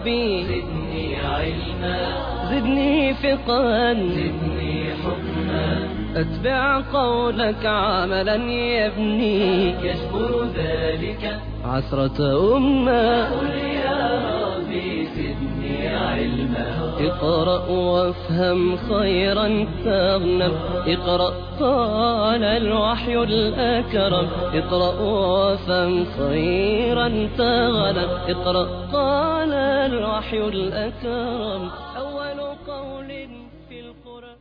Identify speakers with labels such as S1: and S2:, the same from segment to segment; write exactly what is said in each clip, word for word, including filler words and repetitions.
S1: ربي
S2: زدني علما
S1: زدني فقها
S2: زدني حكما
S1: أتبع قولك عملا يبني
S2: يجبر ذلك
S1: عثرة أمة.
S2: قل يا ربي زدني علما
S1: اقرأ وافهم خيرا تغنم. اقرأ قال الوحي الأكرم. اقرأ وافهم خيرا تغنم. اقرأ قال الوحي الأكرم أول قول في القرآن.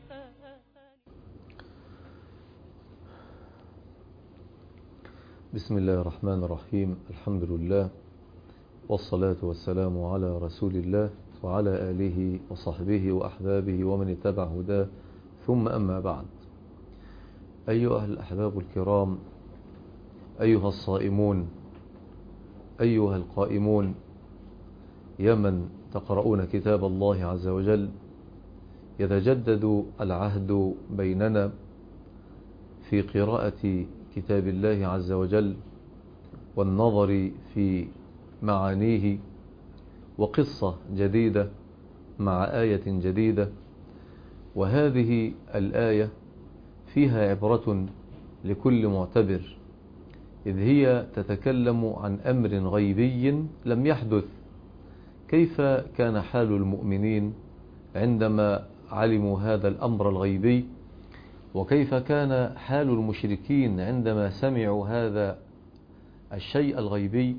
S3: بسم الله الرحمن الرحيم. الحمد لله والصلاة والسلام على رسول الله وعلى آله وصحبه وأحبابه ومن اتبع هداه، ثم أما بعد. أيها الأحباب الكرام، أيها الصائمون، أيها القائمون، يا من تقرؤون كتاب الله عز وجل، يتجدد العهد بيننا في قراءة كتاب الله عز وجل والنظر في معانيه، وقصة جديدة مع آية جديدة. وهذه الآية فيها عبرة لكل معتبر، إذ هي تتكلم عن أمر غيبي لم يحدث. كيف كان حال المؤمنين عندما علموا هذا الأمر الغيبي، وكيف كان حال المشركين عندما سمعوا هذا الشيء الغيبي،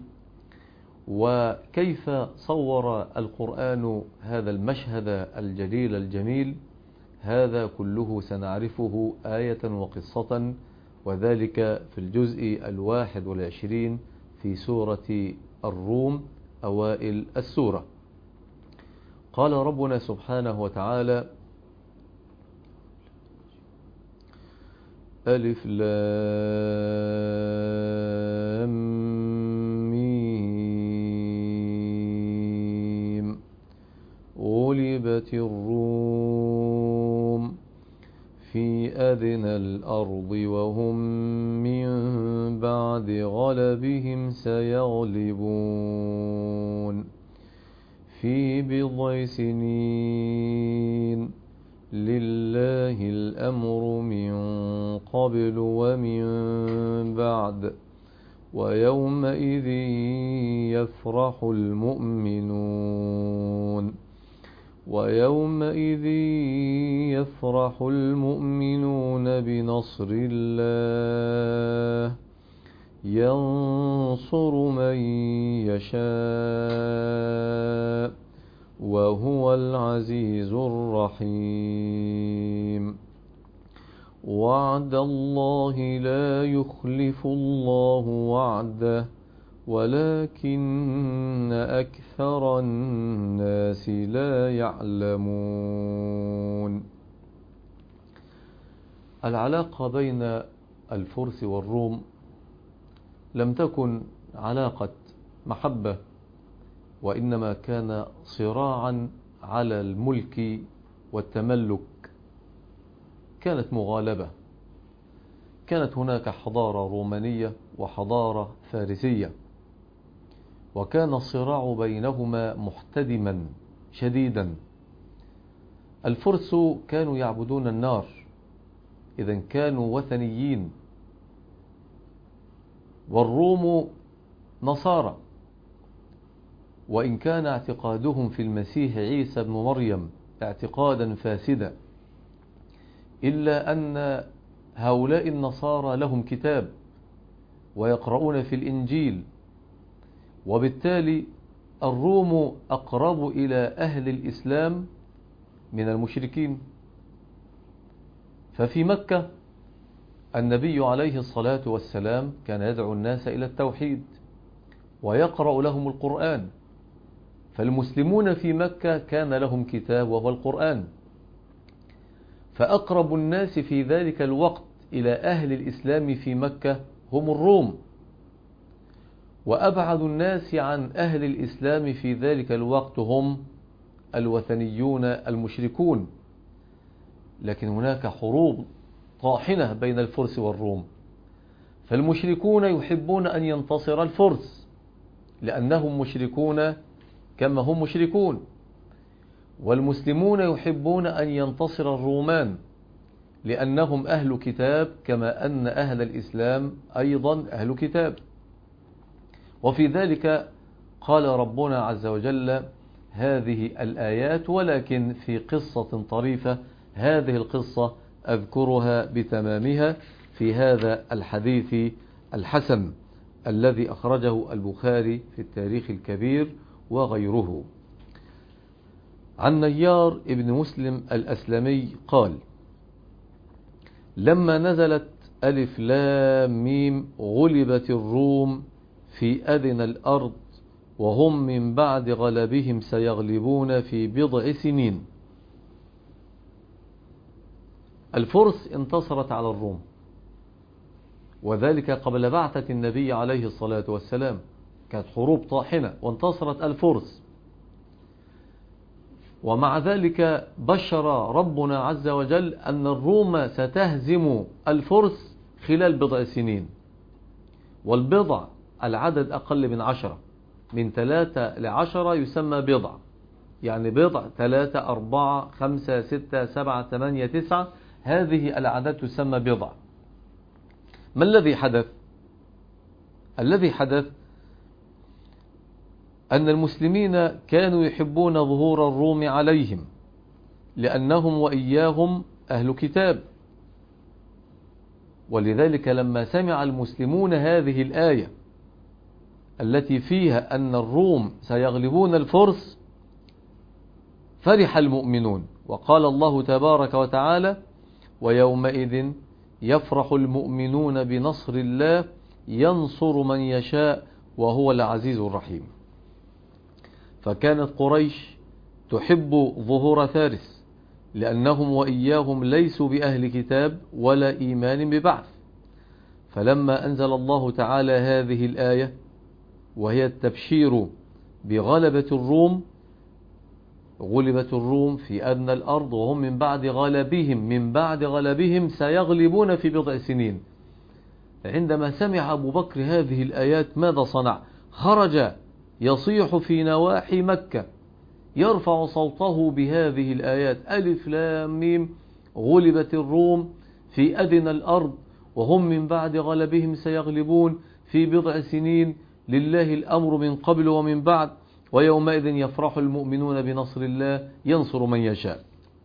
S3: وكيف صور القرآن هذا المشهد الجليل الجميل. هذا كله سنعرفه آية وقصة، وذلك في الجزء الواحد والعشرين في سورة الروم أوائل السورة. قال ربنا سبحانه وتعالى: ألف لام ميم غلبت الروم في أدنى الأرض وهم من بعد غلبهم سيغلبون في بضع سنين لله الأمر من قبل ومن بعد ويومئذ يفرح المؤمنون ويومئذ يفرح المؤمنون بنصر الله ينصر من يشاء وهو العزيز الرحيم. وعد الله لا يخلف الله وعده ولكن أكثر الناس لا يعلمون. العلاقة بين الفرس والروم لم تكن علاقة محبة، وإنما كان صراعا على الملك والتملك. كانت مغالبة، كانت هناك حضارة رومانية وحضارة فارسية، وكان الصراع بينهما محتدما شديدا. الفرس كانوا يعبدون النار، إذن كانوا وثنيين، والروم نصارى، وإن كان اعتقادهم في المسيح عيسى بن مريم اعتقادا فاسدا، إلا أن هؤلاء النصارى لهم كتاب ويقرؤون في الإنجيل، وبالتالي الروم أقرب إلى أهل الإسلام من المشركين. ففي مكة النبي عليه الصلاة والسلام كان يدعو الناس إلى التوحيد ويقرأ لهم القرآن، فالمسلمون في مكة كان لهم كتاب وهو القرآن. فأقرب الناس في ذلك الوقت إلى أهل الإسلام في مكة هم الروم، وأبعد الناس عن أهل الإسلام في ذلك الوقت هم الوثنيون المشركون. لكن هناك حروب طاحنة بين الفرس والروم، فالمشركون يحبون أن ينتصر الفرس لأنهم مشركون كما هم مشركون، والمسلمون يحبون أن ينتصر الرومان لأنهم أهل كتاب، كما أن أهل الإسلام أيضا أهل كتاب. وفي ذلك قال ربنا عز وجل هذه الآيات، ولكن في قصة طريفة. هذه القصة أذكرها بتمامها في هذا الحديث الحسن الذي أخرجه البخاري في التاريخ الكبير وغيره. عن نيار ابن مسلم الأسلمي قال: لما نزلت ألف لام ميم غلبت الروم في أدنى الأرض وهم من بعد غلبهم سيغلبون في بضع سنين. الفرس انتصرت على الروم، وذلك قبل بعثة النبي عليه الصلاة والسلام، كانت حروب طاحنة وانتصرت الفرس. ومع ذلك بشر ربنا عز وجل أن الروم ستهزم الفرس خلال بضع سنين، والبضع العدد أقل من عشرة، من ثلاثة لعشرة يسمى بضع، يعني بضع ثلاثة أربعة خمسة ستة سبعة ثمانية تسعة، هذه الأعداد تسمى بضع. ما الذي حدث؟ الذي حدث أن المسلمين كانوا يحبون ظهور الروم عليهم لأنهم وإياهم أهل كتاب، ولذلك لما سمع المسلمون هذه الآية التي فيها أن الروم سيغلبون الفرس فرح المؤمنون، وقال الله تبارك وتعالى: ويومئذ يفرح المؤمنون بنصر الله ينصر من يشاء وهو العزيز الرحيم. فكانت قريش تحب ظهور فارس لأنهم وإياهم ليسوا بأهل كتاب ولا إيمان ببعث. فلما أنزل الله تعالى هذه الآية وهي التبشير بغلبة الروم، غلبت الروم في أدنى الأرض وهم من بعد غلبهم من بعد غلبهم سيغلبون في بضع سنين. عندما سمع أبو بكر هذه الآيات ماذا صنع؟ خرج يصيح في نواحي مكة يرفع صوته بهذه الآيات: ألف لام ميم غلبت الروم في أدنى الأرض وهم من بعد غلبهم سيغلبون في بضع سنين، لله الأمر من قبل ومن بعد، ويومئذ يفرح المؤمنون بنصر الله ينصر من يشاء.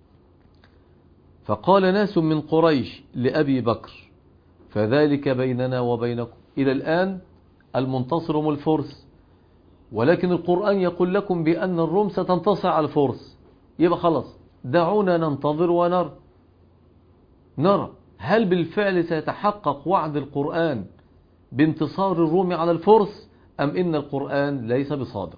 S3: فقال ناس من قريش لأبي بكر: فذلك بيننا وبينكم، إلى الآن المنتصر هم الفرس، ولكن القرآن يقول لكم بأن الروم ستنتصر على الفرس، يبقى خلاص دعونا ننتظر ونرى نرى هل بالفعل سيتحقق وعد القرآن بانتصار الروم على الفرس أم إن القرآن ليس بصادق.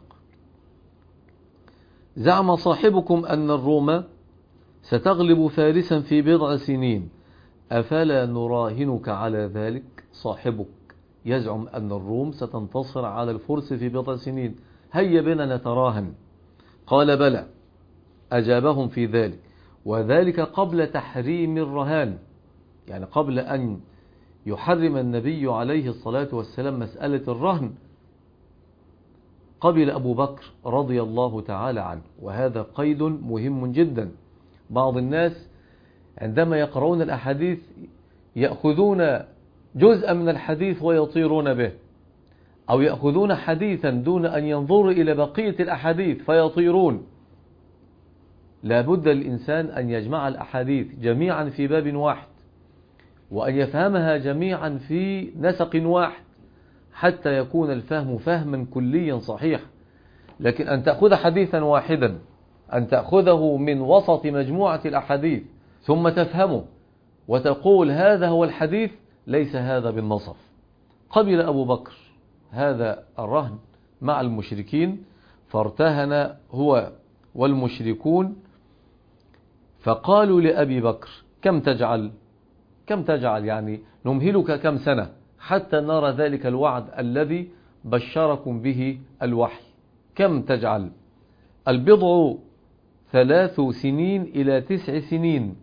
S3: زعم صاحبكم أن الروم ستغلب فارسا في بضع سنين، أفلا نراهنك على ذلك؟ صاحبك يزعم أن الروم ستنتصر على الفرس في بضع سنين، هيا بنا نتراهن. قال بلى، أجابهم في ذلك، وذلك قبل تحريم الرهان، يعني قبل أن يحرم النبي عليه الصلاة والسلام مسألة الرهن. قبل أبو بكر رضي الله تعالى عنه، وهذا قيد مهم جدا. بعض الناس عندما يقرؤون الأحاديث يأخذون جزءا من الحديث ويطيرون به، أو يأخذون حديثا دون أن ينظروا إلى بقية الأحاديث فيطيرون. لا بد الإنسان أن يجمع الأحاديث جميعا في باب واحد، وأن يفهمها جميعا في نسق واحد، حتى يكون الفهم فهما كليا صحيح. لكن أن تأخذ حديثا واحدا، أن تأخذه من وسط مجموعة الأحاديث ثم تفهمه وتقول هذا هو الحديث، ليس هذا بالنصف. قبل أبو بكر هذا الرهن مع المشركين، فارتهن هو والمشركون، فقالوا لأبي بكر: كم تجعل كم تجعل يعني نمهلك كم سنة حتى نرى ذلك الوعد الذي بشركم به الوحي، كم تجعل؟ البضع ثلاث سنين إلى تسع سنين،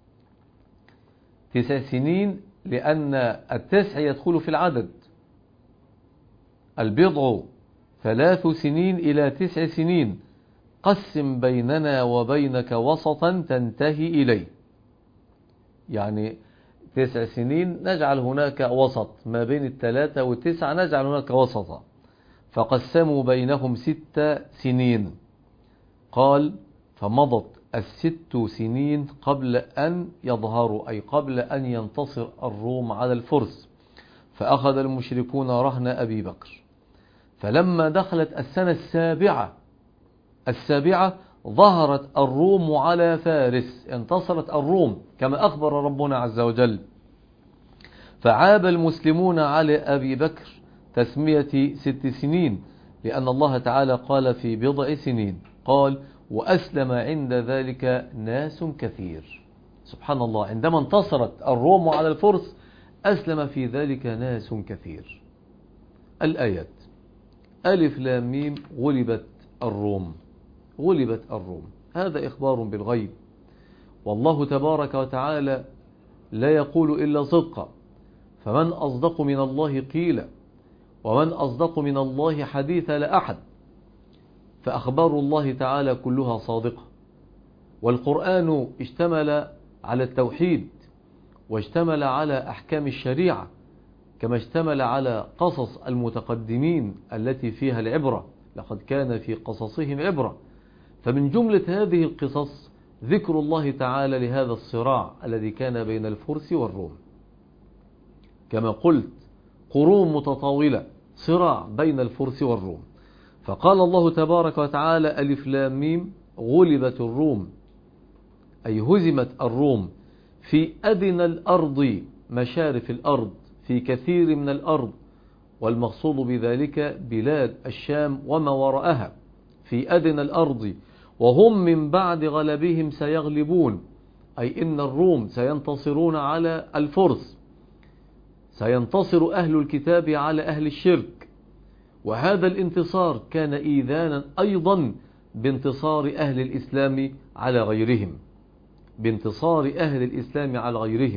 S3: تسع سنين لأن التسع يدخل في العدد. البضع ثلاث سنين إلى تسع سنين، قسم بيننا وبينك وسطا تنتهي إليه. يعني تسع سنين نجعل هناك وسط، ما بين الثلاثة والتسعة نجعل هناك وسطا. فقسموا بينهم ست سنين. قال فمضت الست سنين قبل أن يظهروا، أي قبل أن ينتصر الروم على الفرس. فأخذ المشركون رهن أبي بكر. فلما دخلت السنة السابعة السابعة ظهرت الروم على فارس، انتصرت الروم كما أخبر ربنا عز وجل. فعاب المسلمون على أبي بكر تسمية ست سنين، لأن الله تعالى قال في بضع سنين، قال وأسلم عند ذلك ناس كثير. سبحان الله، عندما انتصرت الروم على الفرس أسلم في ذلك ناس كثير. الآيات: ألف لام ميم غلبت الروم. غلبت الروم، هذا إخبار بالغيب، والله تبارك وتعالى لا يقول إلا صدقا، فمن أصدق من الله قيلا، ومن أصدق من الله حديثا لا أحد. فأخبار الله تعالى كلها صادقة، والقرآن اشتمل على التوحيد، واشتمل على أحكام الشريعة، كما اشتمل على قصص المتقدمين التي فيها العبرة، لقد كان في قصصهم عبرة. فمن جملة هذه القصص ذكر الله تعالى لهذا الصراع الذي كان بين الفرس والروم، كما قلت قرون متطاولة، صراع بين الفرس والروم. فقال الله تبارك وتعالى ألف لام ميم غلبت الروم، أي هزمت الروم في أدنى الأرض، مشارف الأرض، في كثير من الأرض، والمقصود بذلك بلاد الشام وما وراءها، في أدنى الأرض، وهم من بعد غلبهم سيغلبون، أي إن الروم سينتصرون على الفرس، سينتصر أهل الكتاب على أهل الشرك. وهذا الانتصار كان إيذانا أيضا بانتصار أهل الإسلام على غيرهم، بانتصار أهل الإسلام على غيرهم.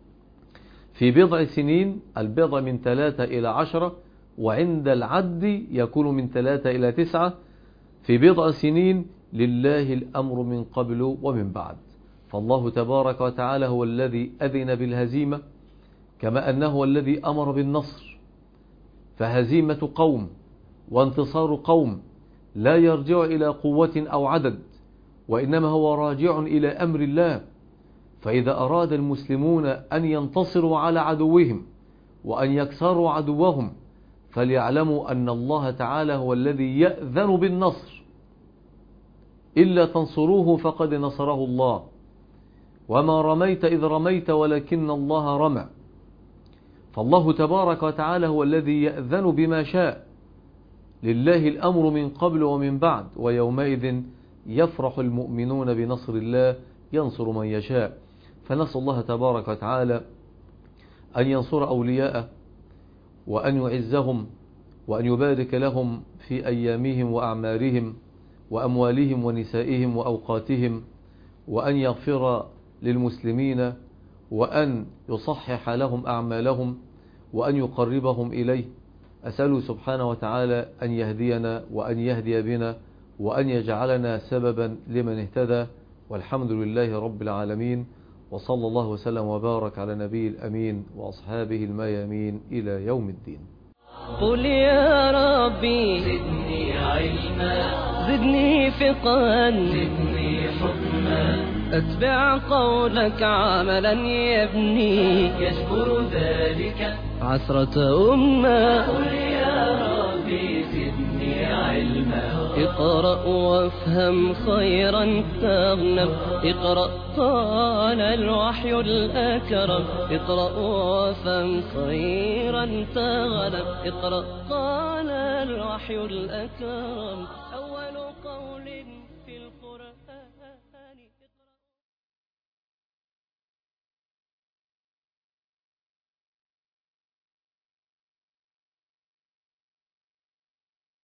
S3: في بضع سنين، البضع من ثلاثة إلى عشرة، وعند العد يكون من ثلاثة إلى تسعة. في بضع سنين لله الأمر من قبل ومن بعد، فالله تبارك وتعالى هو الذي أذن بالهزيمة، كما أنه هو الذي أمر بالنصر. فهزيمة قوم وانتصار قوم لا يرجع إلى قوة أو عدد، وإنما هو راجع إلى أمر الله. فإذا أراد المسلمون أن ينتصروا على عدوهم وأن يكسروا عدوهم، فليعلموا أن الله تعالى هو الذي يأذن بالنصر. إلا تنصروه فقد نصره الله، وما رميت إذ رميت ولكن الله رمى. فالله تبارك وتعالى هو الذي يأذن بما شاء، لله الأمر من قبل ومن بعد، ويومئذ يفرح المؤمنون بنصر الله ينصر من يشاء. فنسأل الله تبارك وتعالى أن ينصر أولياءه، وأن يعزهم، وأن يبارك لهم في أيامهم وأعمارهم وأموالهم ونسائهم وأوقاتهم، وأن يغفر للمسلمين، وأن يصحح لهم أعمالهم، وأن يقربهم إليه. أسأله سبحانه وتعالى أن يهدينا وأن يهدي بنا، وأن يجعلنا سببا لمن اهتدى. والحمد لله رب العالمين، وصلى الله وسلم وبارك على نبي الأمين وأصحابه الميامين إلى يوم الدين.
S1: قل يا ربي
S2: زدني علما،
S1: زدني فقها،
S2: زدني حكما،
S1: أتبع قولك عملا يبني
S2: يجبر ذلك
S1: عثرة أمة.
S2: قل يا ربي زدني علما،
S1: اقرأ وافهم خيرا تغنم، اقرأ قال الوحي الأكرم، اقرأ وافهم خيرا تغنم، اقرأ قال الوحي الأكرم. أول قول